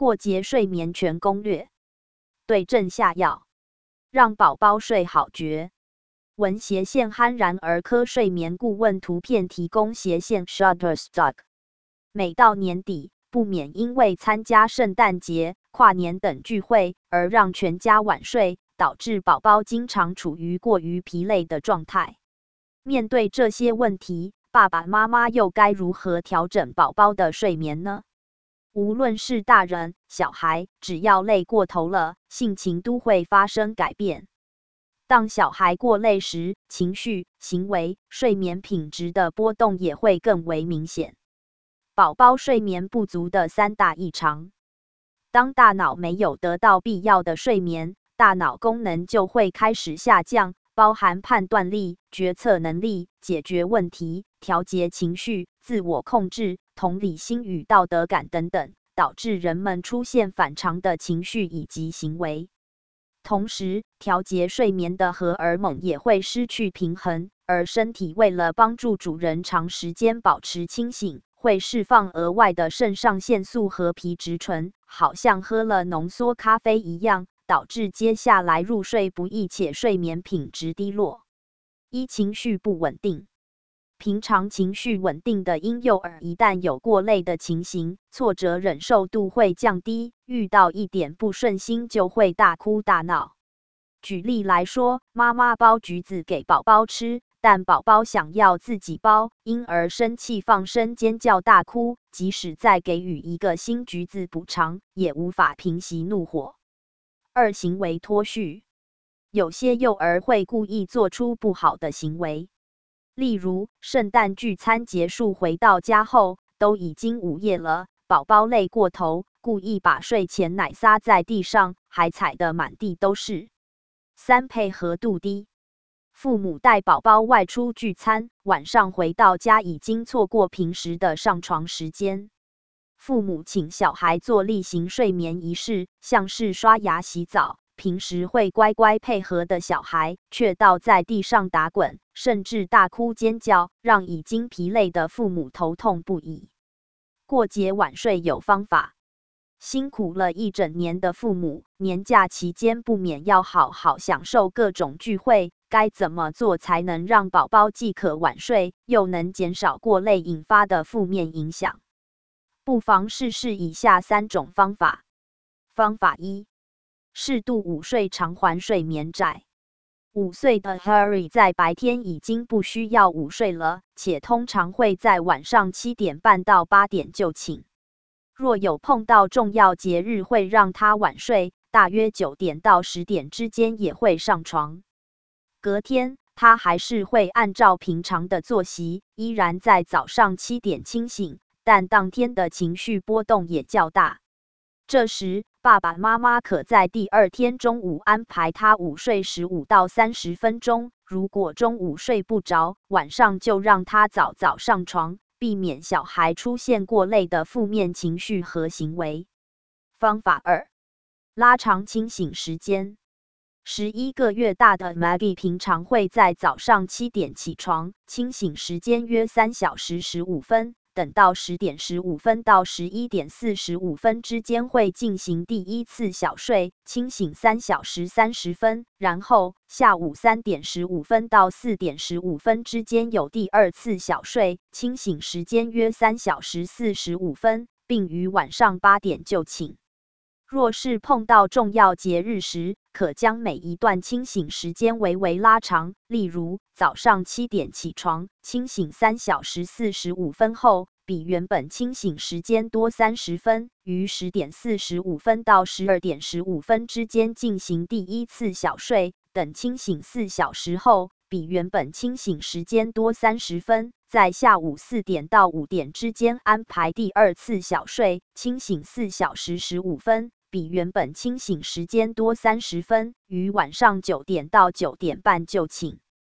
过节睡眠全攻略，对症下药，让宝宝睡好觉。文斜线酣然儿科睡眠顾问图片提供斜线 Shutterstock。每到年底，不免因为参加圣诞节、跨年等聚会而让全家晚睡，导致宝宝经常处于过于疲累的状态。面对这些问题，爸爸妈妈又该如何调整宝宝的睡眠呢？无论是大人、小孩，只要累过头了，性情都会发生改变。当小孩过累时，情绪、行为、睡眠品质的波动也会更为明显。宝宝睡眠不足的三大异常：当大脑没有得到必要的睡眠，大脑功能就会开始下降，包含判断力、决策能力、解决问题、调节情绪、自我控制、同理心与道德感等等，导致人们出现反常的情绪以及行为。同时，调节睡眠的荷尔蒙也会失去平衡，而身体为了帮助主人长时间保持清醒，会释放额外的肾上腺素和皮质醇，好像喝了浓缩咖啡一样，导致接下来入睡不易且睡眠品质低落。情绪不稳定。平常情绪稳定的婴幼儿一旦有过累的情形，挫折忍受度会降低，遇到一点不顺心就会大哭大闹。举例来说，妈妈包橘子给宝宝吃，但宝宝想要自己包，因而生气放声尖叫大哭，即使再给予一个新橘子补偿，也无法平息怒火。行为脱序。有些幼儿会故意做出不好的行为。例如，圣诞聚餐结束回到家后，都已经午夜了，宝宝累过头，故意把睡前奶撒在地上，还踩得满地都是。配合度低。父母带宝宝外出聚餐，晚上回到家已经错过平时的上床时间。父母请小孩做例行睡眠仪式，像是刷牙洗澡，平时会乖乖配合的小孩，却倒在地上打滚，甚至大哭尖叫，让已经疲累的父母头痛不已。过节晚睡有方法。辛苦了一整年的父母，年假期间不免要好好享受各种聚会，该怎么做才能让宝宝既可晚睡，又能减少过累引发的负面影响？不妨试试以下3种方法。方法1：适度午睡，偿还睡眠债。5岁的 Harry 在白天已经不需要午睡了，且通常会在晚上7点半到8点就寝。若有碰到重要节日会让他晚睡，大约9点到10点之间也会上床。隔天，他还是会按照平常的作息，依然在早上7点清醒，但当天的情绪波动也较大。这时，爸爸妈妈可在第2天中午安排他午睡15到30分钟，如果中午睡不着，晚上就让他早早上床，避免小孩出现过累的负面情绪和行为。方法2：拉长清醒时间。11个月大的 Maggie 平常会在早上7点起床，清醒时间约3小时15分。等到10点15分到11点45分之间会进行第1次小睡，清醒3小时30分，然后下午3点15分到4点15分之间有第2次小睡，清醒时间约3小时45分，并于晚上8点就寝。若是碰到重要节日时，可将每一段清醒时间微微拉长，例如早上7点起床，清醒3小时45分后，比原本清醒时间多30分，于10点45分到12点15分之间进行第1次小睡，等清醒4小时后，比原本清醒时间多30分，在下午4点到5点之间安排第2次小睡，清醒4小时15分。比原本清醒时间多30分，于晚上9点到9点半就寝。